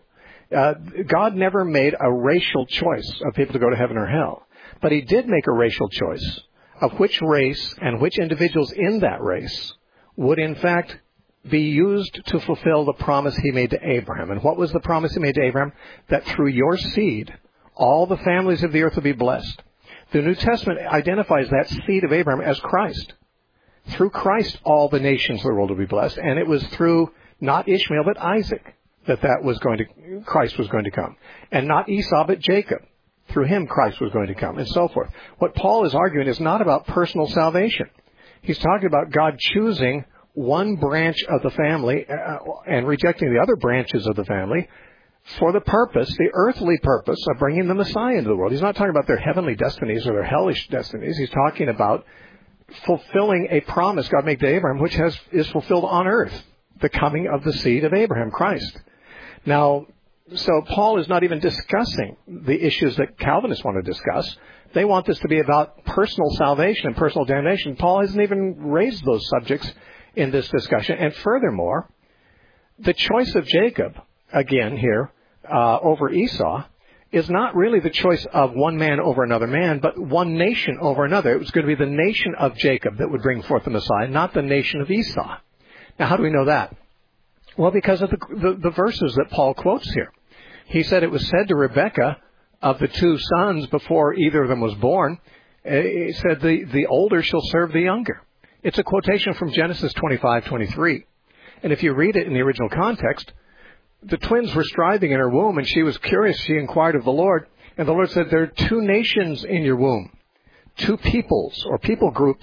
Uh, God never made a racial choice of people to go to heaven or hell. But he did make a racial choice of which race and which individuals in that race would in fact be used to fulfill the promise he made to Abraham. And what was the promise he made to Abraham? That through your seed, all the families of the earth will be blessed. The New Testament identifies that seed of Abraham as Christ. Through Christ, all the nations of the world will be blessed. And it was through not Ishmael, but Isaac that that was going to, Christ was going to come. And not Esau, but Jacob. Through him, Christ was going to come, and so forth. What Paul is arguing is not about personal salvation. He's talking about God choosing one branch of the family uh, and rejecting the other branches of the family for the purpose, the earthly purpose of bringing the Messiah into the world. He's not talking about their heavenly destinies or their hellish destinies. He's talking about fulfilling a promise God made to Abraham, which has is fulfilled on earth, the coming of the seed of Abraham, Christ. Now, so Paul is not even discussing the issues that Calvinists want to discuss. They want this to be about personal salvation and personal damnation. Paul hasn't even raised those subjects in this discussion. And furthermore, the choice of Jacob, again here, uh, over Esau, is not really the choice of one man over another man, but one nation over another. It was going to be the nation of Jacob that would bring forth the Messiah, not the nation of Esau. Now, how do we know that? Well, because of the, the, the verses that Paul quotes here. He said it was said to Rebekah of the two sons before either of them was born, he said the, the older shall serve the younger. It's a quotation from Genesis twenty-five twenty-three. And if you read it in the original context, the twins were striving in her womb, and she was curious. She inquired of the Lord, and the Lord said, there are two nations in your womb. Two peoples or people groups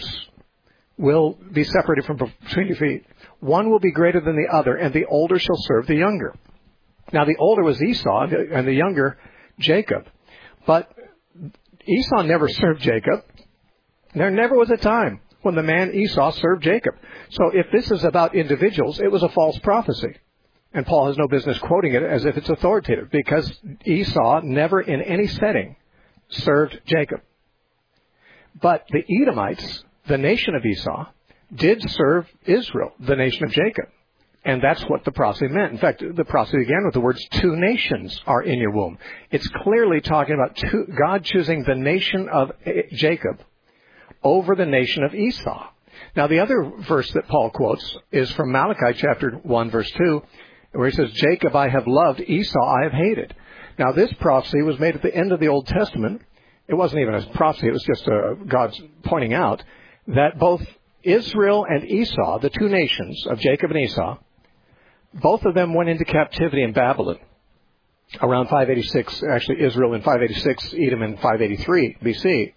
will be separated from between your feet. One will be greater than the other, and the older shall serve the younger. Now, the older was Esau, and the younger, Jacob. But Esau never served Jacob. There never was a time when the man Esau served Jacob. So if this is about individuals, it was a false prophecy. And Paul has no business quoting it as if it's authoritative, because Esau never in any setting served Jacob. But the Edomites, the nation of Esau, did serve Israel, the nation of Jacob. And that's what the prophecy meant. In fact, the prophecy began with the words, two nations are in your womb. It's clearly talking about two, God choosing the nation of Jacob over the nation of Esau. Now, the other verse that Paul quotes is from Malachi chapter one, verse two, where he says, Jacob I have loved, Esau I have hated. Now, this prophecy was made at the end of the Old Testament. It wasn't even a prophecy. It was just uh, God's pointing out that both Israel and Esau, the two nations of Jacob and Esau, both of them went into captivity in Babylon around five eighty-six. Actually, Israel in five eighty-six, Edom in five eighty-three B C.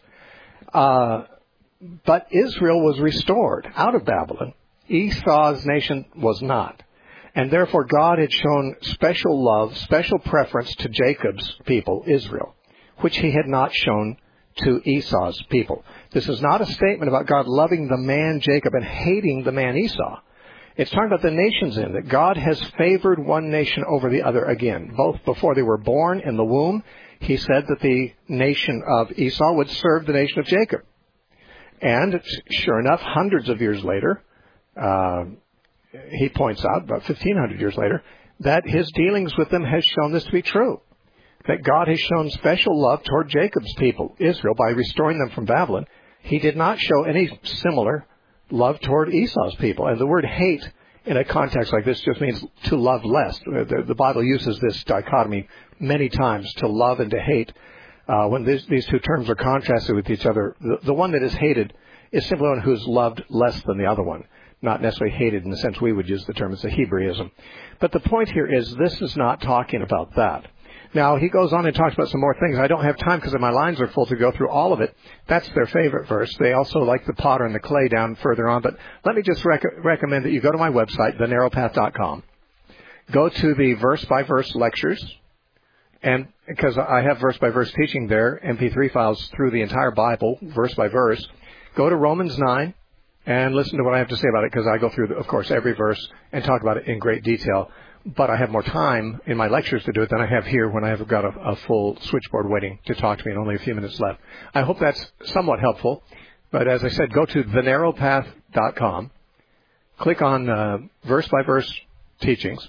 Uh, but Israel was restored out of Babylon. Esau's nation was not. And therefore, God had shown special love, special preference to Jacob's people, Israel, which he had not shown to Esau's people. This is not a statement about God loving the man Jacob and hating the man Esau. It's talking about the nations in that God has favored one nation over the other again. Both before they were born in the womb, he said that the nation of Esau would serve the nation of Jacob. And sure enough, hundreds of years later, uh, he points out, about fifteen hundred years later, that his dealings with them has shown this to be true. That God has shown special love toward Jacob's people, Israel, by restoring them from Babylon. He did not show any similar love toward Esau's people. And the word hate in a context like this just means to love less. The, the Bible uses this dichotomy many times, to love and to hate. Uh, when this, these two terms are contrasted with each other, the, the one that is hated is simply one who is loved less than the other one, not necessarily hated in the sense we would use the term. It's a Hebraism. But the point here is this is not talking about that. Now, he goes on and talks about some more things. I don't have time because my lines are full to go through all of it. That's their favorite verse. They also like the potter and the clay down further on. But let me just rec- recommend that you go to my website, the narrow path dot com. Go to the verse-by-verse lectures. And because I have verse-by-verse teaching there, M P three files through the entire Bible, verse by verse. Go to Romans nine and listen to what I have to say about it, because I go through, of course, every verse and talk about it in great detail. But I have more time in my lectures to do it than I have here when I have got a, a full switchboard waiting to talk to me and only a few minutes left. I hope that's somewhat helpful. But as I said, go to the narrow path dot com, click on uh, verse-by-verse teachings,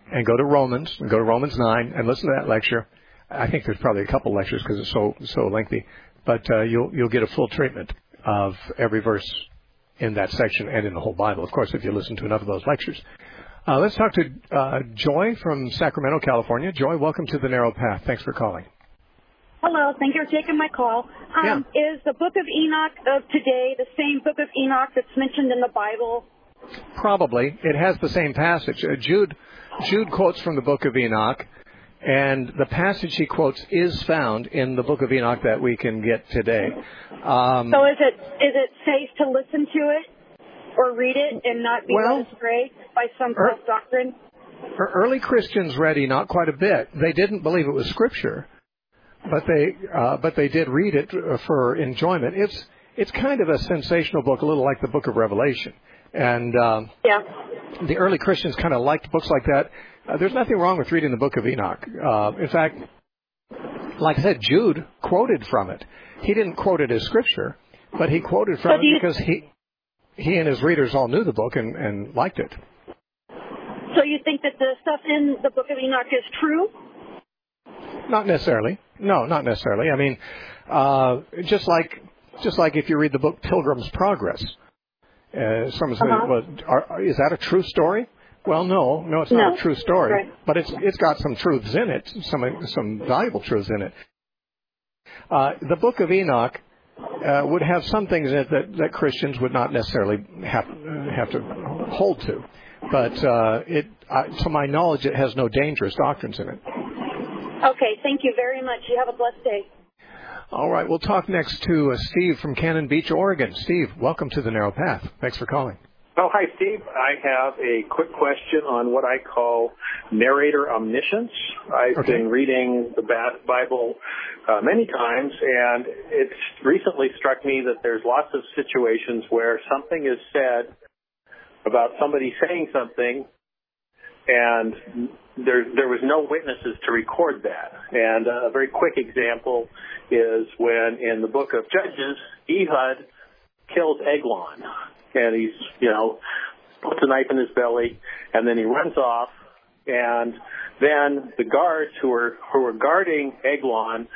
and go to Romans, and go to Romans nine, and listen to that lecture. I think there's probably a couple lectures because it's so so lengthy, but uh, you'll you'll get a full treatment of every verse in that section and in the whole Bible, of course, if you listen to enough of those lectures. Uh, let's talk to uh, Joy from Sacramento, California. Joy, welcome to the Narrow Path. Thanks for calling. Hello, thank you for taking my call. Um, yeah. Is the Book of Enoch of today the same Book of Enoch that's mentioned in the Bible? Probably. It has the same passage. Uh, Jude, Jude quotes from the Book of Enoch, and the passage he quotes is found in the Book of Enoch that we can get today. Um, so is it is it safe to listen to it or read it and not be well, led astray by some er, false doctrine? Early Christians read Enoch quite a bit. They didn't believe it was Scripture, but they uh, but they did read it for enjoyment. It's it's kind of a sensational book, a little like the Book of Revelation. And um, yeah. the early Christians kind of liked books like that. Uh, there's nothing wrong with reading the Book of Enoch. Uh, in fact, like I said, Jude quoted from it. He didn't quote it as Scripture, but he quoted from so it because he he and his readers all knew the book and, and liked it. So you think that the stuff in the Book of Enoch is true? Not necessarily. No, not necessarily. I mean, uh, just like just like if you read the book Pilgrim's Progress. Uh, someone said, uh-huh. well, are, is that a true story? Well, no, no, it's not no. a true story, right. but it's it's got some truths in it, some some valuable truths in it. Uh, the Book of Enoch uh, would have some things in it that, that Christians would not necessarily have uh, have to hold to, but uh, it, uh, to my knowledge, it has no dangerous doctrines in it. Okay, thank you very much. You have a blessed day. All right, we'll talk next to uh, Steve from Cannon Beach, Oregon. Steve, welcome to the Narrow Path. Thanks for calling. Oh, hi, Steve. I have a quick question on what I call narrator omniscience. I've okay. been reading the Bible uh, many times, and it's recently struck me that there's lots of situations where something is said about somebody saying something, and there there was no witnesses to record that. And a very quick example is when in the book of Judges, Ehud kills Eglon. And he's, you know, puts a knife in his belly, and then he runs off. And then the guards who are who are guarding Eglon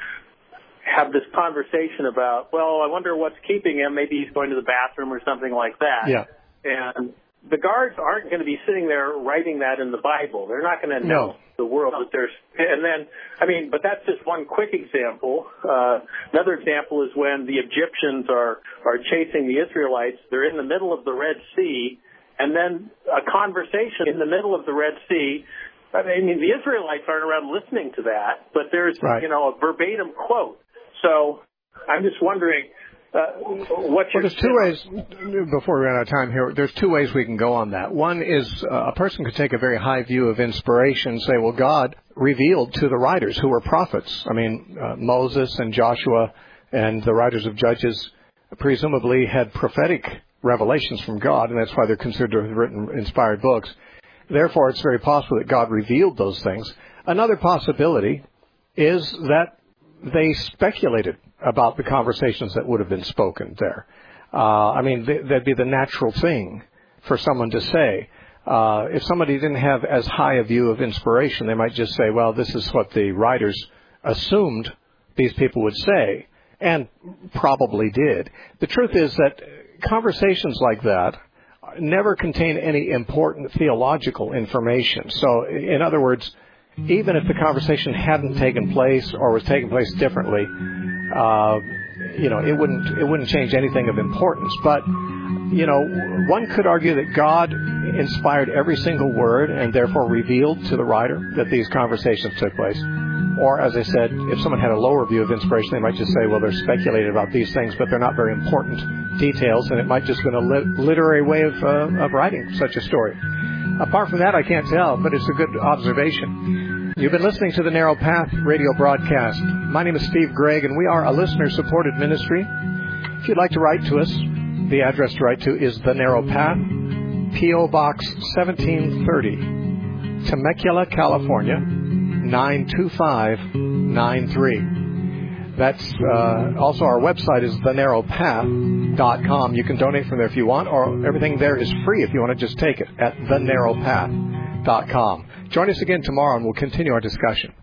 have this conversation about, well, I wonder what's keeping him. Maybe he's going to the bathroom or something like that. Yeah. And the guards aren't going to be sitting there writing that in the Bible. They're not going to know no. the world that there's. And then, I mean, but that's just one quick example. Uh, another example is when the Egyptians are, are chasing the Israelites. They're in the middle of the Red Sea, and then a conversation in the middle of the Red Sea. I mean, the Israelites aren't around listening to that, but there's, right. you know, a verbatim quote. So I'm just wondering, Uh, what's well, your there's two ways, before we run out of time here, there's two ways we can go on that. One is uh, a person could take a very high view of inspiration and say, well, God revealed to the writers who were prophets. I mean, uh, Moses and Joshua and the writers of Judges presumably had prophetic revelations from God, and that's why they're considered to have written inspired books. Therefore, it's very possible that God revealed those things. Another possibility is that they speculated about the conversations that would have been spoken there. Uh, I mean, th- that'd be the natural thing for someone to say. Uh, if somebody didn't have as high a view of inspiration, they might just say, well, this is what the writers assumed these people would say, and probably did. The truth is that conversations like that never contain any important theological information. So, in other words, even if the conversation hadn't taken place or was taking place differently, uh, you know, it wouldn't it wouldn't change anything of importance. But, you know, one could argue that God inspired every single word and therefore revealed to the writer that these conversations took place. Or, as I said, if someone had a lower view of inspiration, they might just say, well, they're speculating about these things, but they're not very important details, and it might just have been a li- literary way of, uh, of writing such a story. Apart from that, I can't tell, but it's a good observation. You've been listening to the Narrow Path radio broadcast. My name is Steve Gregg, and we are a listener-supported ministry. If you'd like to write to us, the address to write to is The Narrow Path, P O. Box seventeen thirty, Temecula, California, nine two five nine three. That's uh, also our website is the narrow path dot com. You can donate from there if you want, or everything there is free if you want to just take it at the narrow path dot com. Join us again tomorrow, and we'll continue our discussion.